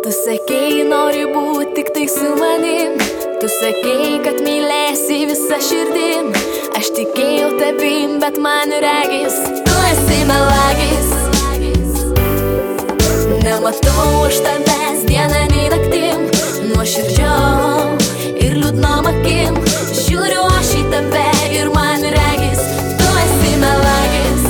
Tu sakei, nori būti tik tai su manim. Tu sakei, kad mylėsi visą širdim. Aš tikėjau tavim, bet man regis tu esi melagis. Nematau aš tavęs dieną nei naktim. Nuoširdžiom ir liūdnom akim žiūriu aš į tave ir man regis tu esi melagis.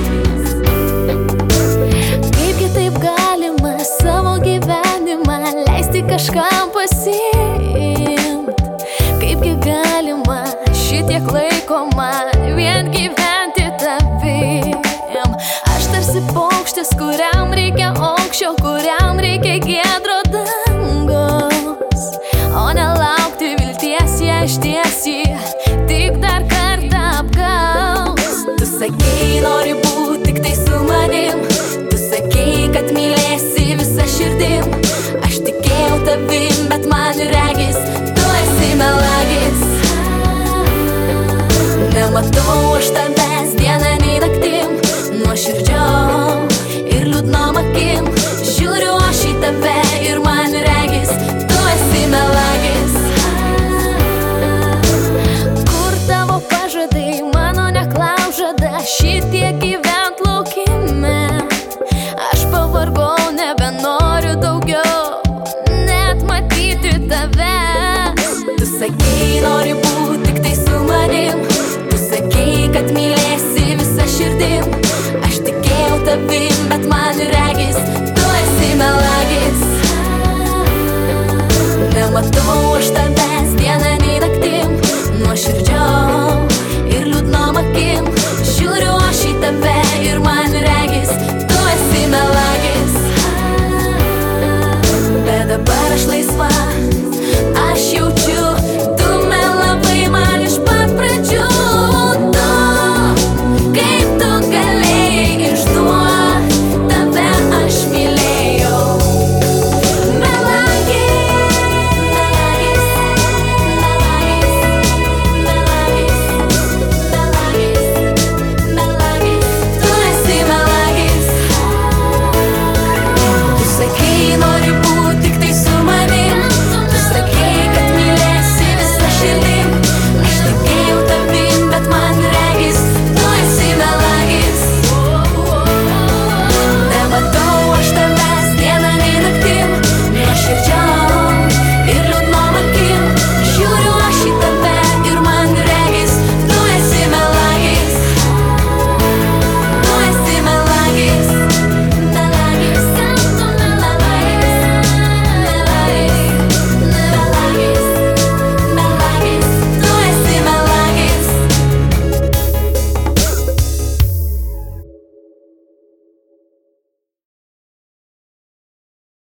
Kaipgi taip galima savo gyvenimą leisti kažkam pasiimt? Kaipgi galima šitiek laiko man vien gyventi tavim? Aš tarsi paukštis, kuriam reikia aukščio, kuriam reikia giedro dangaus, o nelaukti vilties, ją ištiesi tik dar kartą apgaus. Tu sakei, nori būti tik tai su manim. Tu sakei, kad mylėsi visą širdim. Aš tikėjau tavim, bet man regis tu esi melagis. Nematau aš tavęs dieną nei naktim. Nuoširdžiom ir liūdnom akim žiūriu aš į tave ir man regis tu esi melagis. Kur tavo pažadai, mano neklaužada, šį